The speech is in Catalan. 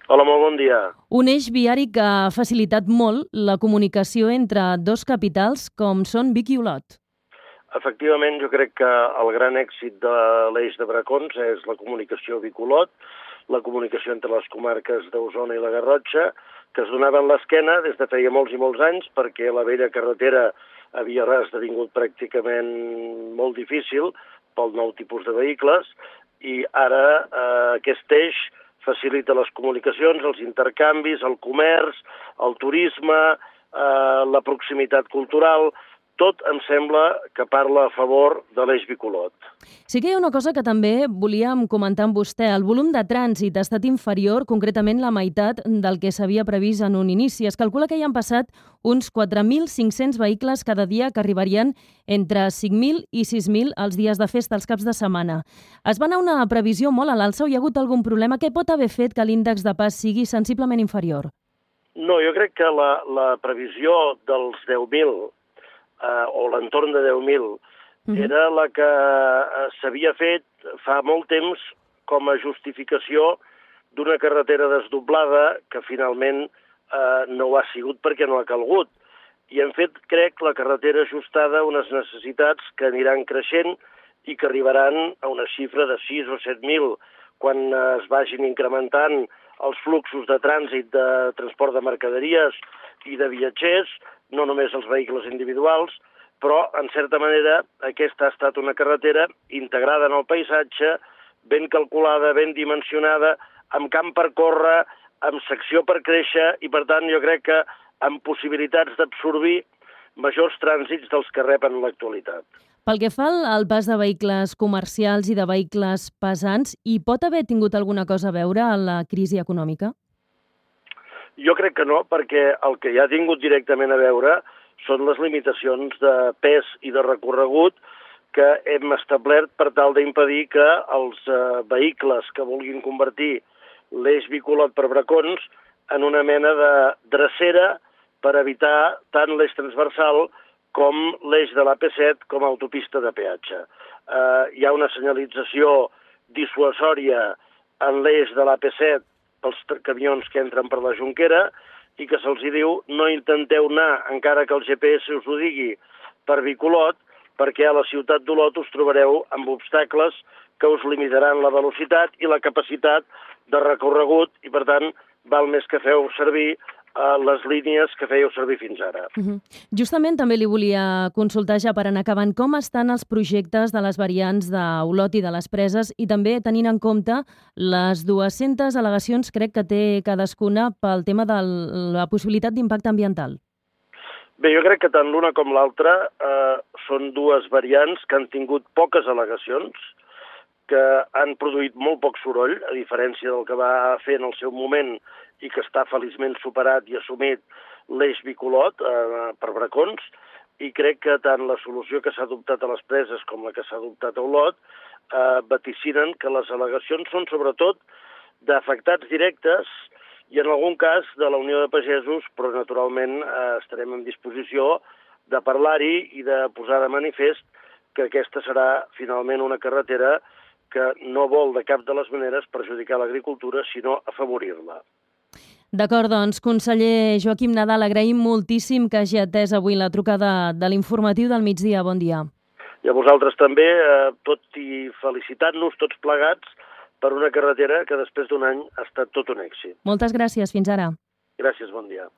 Hola, molt bon dia. Un eix viari que ha facilitat molt la comunicació entre dos capitals com són Vic i Olot. Efectivament, jo crec que el gran èxit de l'eix de Bracons és la comunicació Vic-Olot, la comunicació entre les comarques d'Osona i la Garrotxa, que es donaven l'esquena des de feia molts i molts anys perquè la vella carretera havia esdevingut pràcticament molt difícil pel nou tipus de vehicles i ara aquest eix facilita les comunicacions, els intercanvis, el comerç, el turisme, la proximitat cultural. Tot em sembla que parla a favor de l'eix Vic-Olot. Sí que hi ha una cosa que també volíem comentar amb vostè. El volum de trànsit ha estat inferior, concretament la meitat del que s'havia previst en un inici. Es calcula que hi han passat uns 4.500 vehicles cada dia que arribarien entre 5.000 i 6.000 els dies de festa, els caps de setmana. Es va anar una previsió molt a l'alça o hi ha hagut algun problema? Què pot haver fet que l'índex de pas sigui sensiblement inferior? No, jo crec que la previsió dels 10.000 o l'entorn de 10.000 era la que s'havia fet fa molt temps com a justificació d'una carretera desdoblada que finalment no ho ha sigut perquè no ha calgut. I hem fet, crec, la carretera ajustada a unes necessitats que aniran creixent i que arribaran a una xifra de 6 o 7.000 quan es vagin incrementant els fluxos de trànsit de transport de mercaderies i de viatgers, no només els vehicles individuals, però, en certa manera, aquesta ha estat una carretera integrada en el paisatge, ben calculada, ben dimensionada, amb camp per córrer, amb secció per créixer, i, per tant, jo crec que amb possibilitats d'absorbir majors trànsits dels que rep en l'actualitat. Pel que fa al pas de vehicles comercials i de vehicles pesants, hi pot haver tingut alguna cosa a veure amb la crisi econòmica? Jo crec que no, perquè el que hi ha tingut directament a veure són les limitacions de pes i de recorregut que hem establert per tal d'impedir que els vehicles que vulguin convertir l'eix Vic-Olot per Bracons en una mena de drecera per evitar tant l'eix transversal com l'eix de l'AP7 com a autopista de peatge. Hi ha una senyalització dissuasòria en l'eix de l'AP7 pels camions que entren per la Jonquera i que se'ls diu no intenteu anar, encara que el GPS us ho digui, per Vic-Olot, perquè a la ciutat d'Olot us trobareu amb obstacles que us limitaran la velocitat i la capacitat de recorregut i, per tant, val més que feu servir les línies que fèieu servir fins ara. Justament també li volia consultar ja per anar acabant com estan els projectes de les variants d'Olot i de les Preses i també tenint en compte les 200 al·legacions crec que té cadascuna pel tema de la possibilitat d'impacte ambiental. Bé, jo crec que tant l'una com l'altra són dues variants que han tingut poques al·legacions, que han produït molt poc soroll, a diferència del que va fer en el seu moment i que està feliçment superat i assumit l'eix Vic-Olot per Bracons, i crec que tant la solució que s'ha adoptat a les Preses com la que s'ha adoptat a Olot vaticinen que les al·legacions són sobretot d'afectats directes i en algun cas de la Unió de Pagesos, però naturalment estarem en disposició de parlar-hi i de posar de manifest que aquesta serà finalment una carretera que no vol de cap de les maneres perjudicar l'agricultura, sinó afavorir-la. D'acord, doncs, conseller Joaquim Nadal, agraïm moltíssim que hagi atès avui la trucada de l'informatiu del migdia. Bon dia. I a vosaltres també, tot i felicitant-nos tots plegats per una carretera que després d'un any ha estat tot un èxit. Moltes gràcies. Fins ara. Gràcies, bon dia.